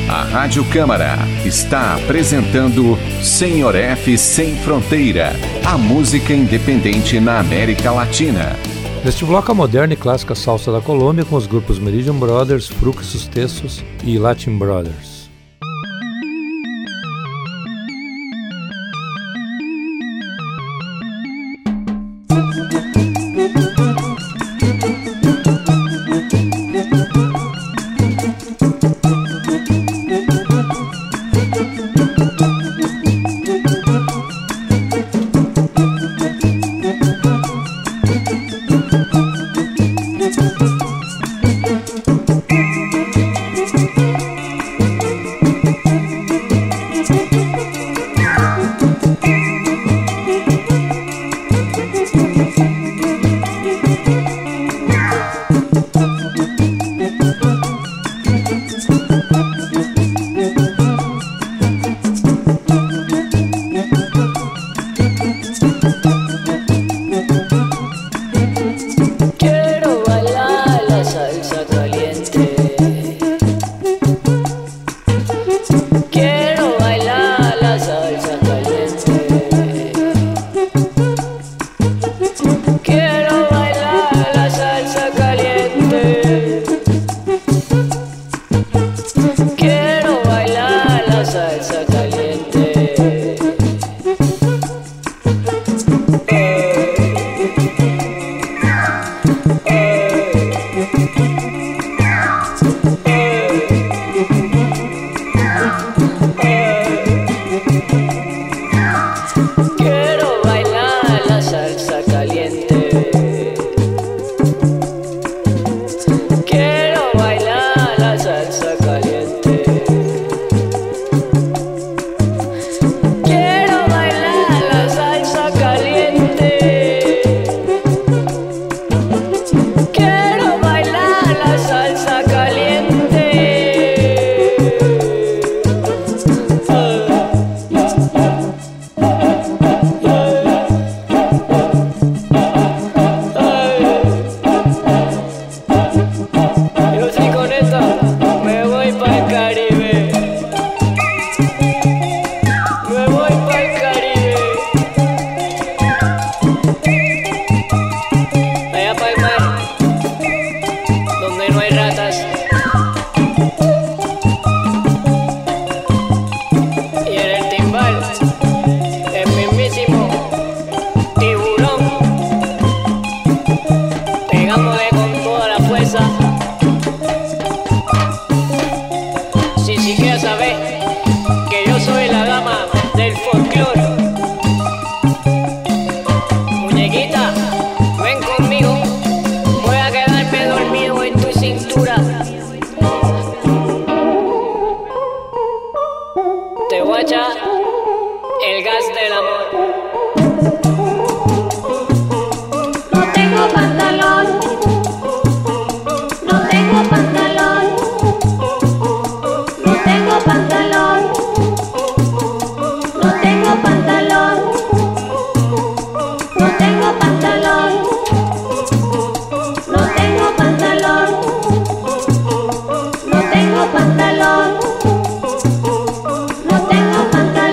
A Rádio Câmara está apresentando Senhor F Sem Fronteira, a música independente na América Latina. Neste bloco, a moderna e clássica salsa da Colômbia com os grupos Meridian Brothers, Fluxus Tessos e Latin Brothers. No tengo pantalón.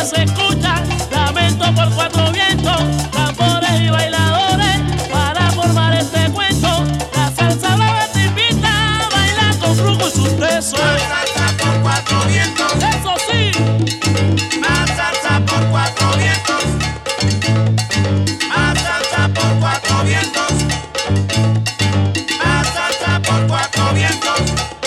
se escucha, lamento por cuatro vientos, tambores y bailadores, para formar este cuento. La salsa brava te invita a bailar con Fruco y sus tesos. Más salsa por cuatro vientos. Eso sí. Más salsa por cuatro vientos. Más salsa por cuatro vientos. Más salsa por cuatro vientos.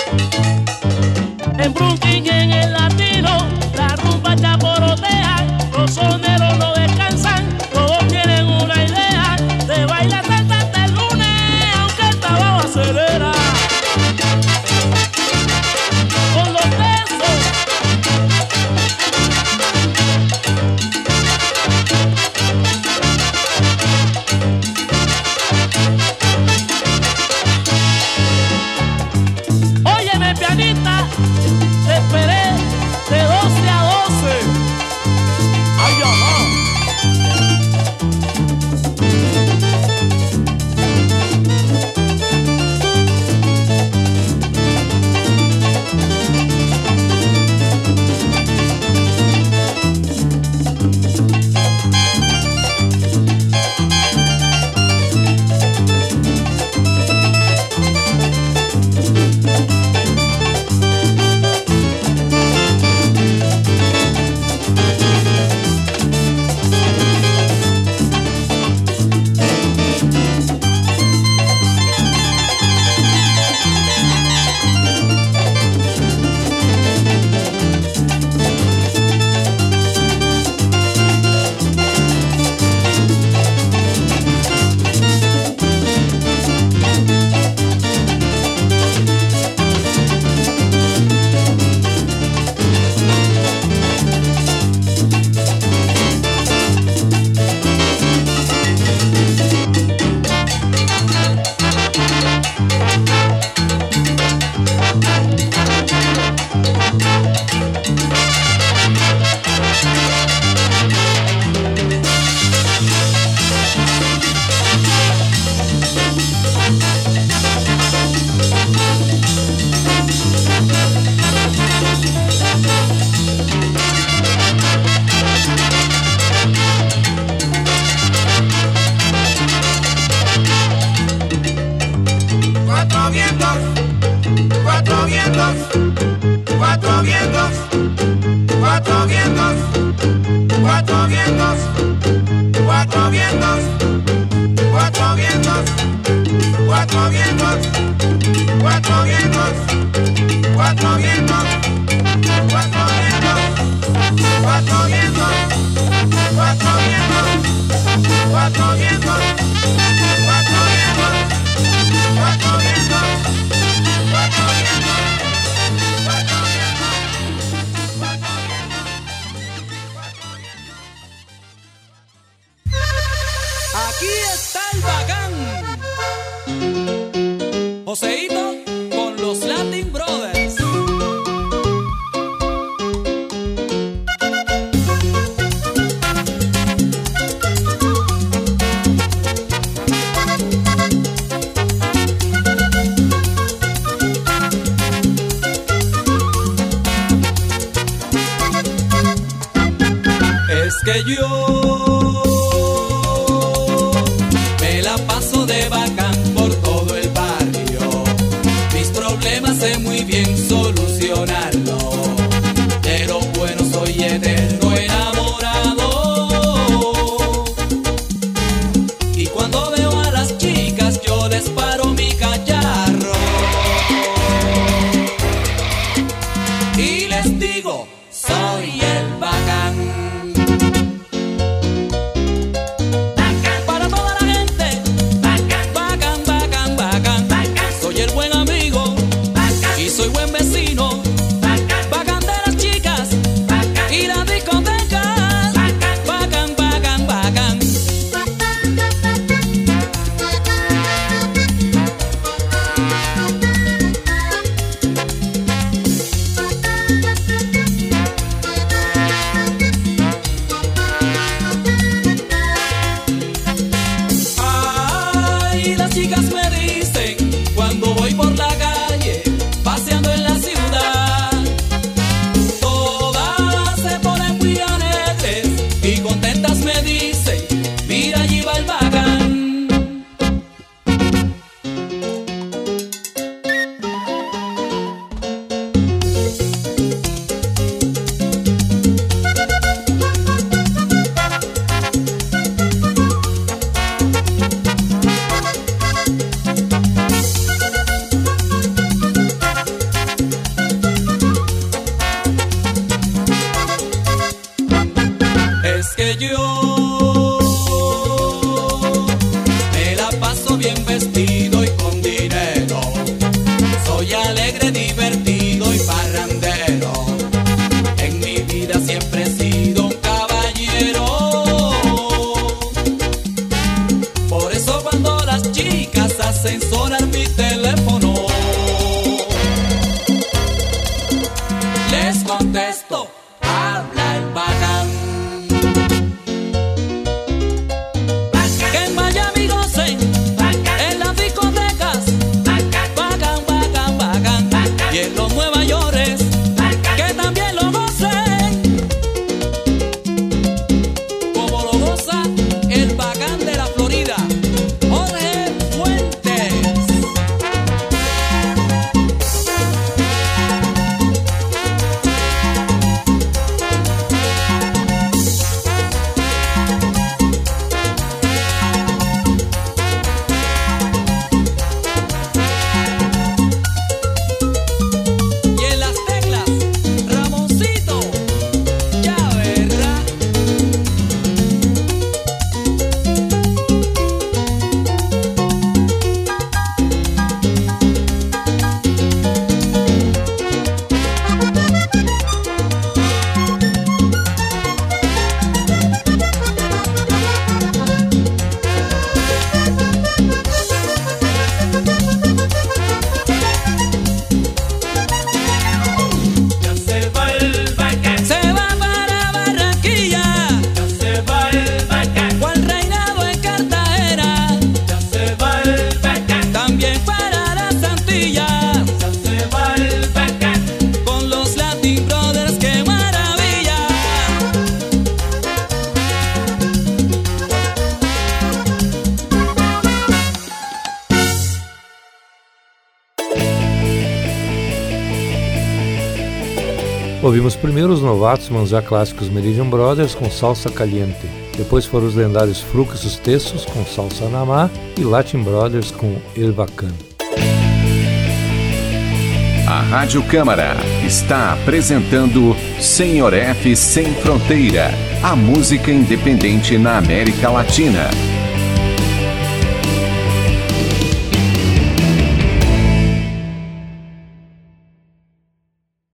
En Brooklyn y en el latino, la rumba chaporotea, los soneros no descansan, todos tienen una idea de bailar salsa hasta el lunes, aunque el trabajo acelera. Con los besos. Óyeme, pianista, te esperé de 12 a 12. Ay, ajá. Cuatro vientos. Cuatro vientos. Cuatro vientos. Cuatro vientos. Cuatro vientos. Cuatro vientos. Cuatro vientos. Cuatro vientos. Cuatro vientos. Cuatro vientos. Cuatro vientos. Cuatro vientos. Cuatro vientos. Cuatro vientos. Cuatro vientos. Cuatro vientos. Cuatro vientos. Cuatro vientos. Aquí está el bacán. Joseito con los Latin Brothers. Es que yo me la paso de bacán por todo el barrio. Mis problemas sé muy bien solucionarlo, pero bueno, soy eterno enamorado. Y cuando veo a las chicas yo les paro mi cacharro y les digo, soy el bacán. que yo me la paso bien vestido y con dinero. Soy alegre, divertido y parrandero. En mi vida siempre he sido un caballero. Por eso cuando las chicas hacen sonar mi teléfono, les contesto, habla el bacán. Que en Miami gocen, en las discotecas, bacán, bacán, bacán. Y en los Nueva Yorkes, que también lo gocen, como lo goza el bacán de la Florida, Jorge Fuentes. Y en las teclas, Ramoncito Chaverra. Ya se va el bacán, Se va para Barranquilla, ya se va el bacán, cual reinado en Cartagena, ya se va el bacán, también para las Antillas, ya se va el bacán. con los Latin Brothers, qué maravilla. Ouvimos primeiro os novatos, mas já clássicos Meridian Brothers com Salsa Caliente. Depois foram os lendários Frucos Tessos com Salsa Namá e Latin Brothers com El Bacán. A Rádio Câmara está apresentando Senhor F Sem Fronteira, a música independente na América Latina.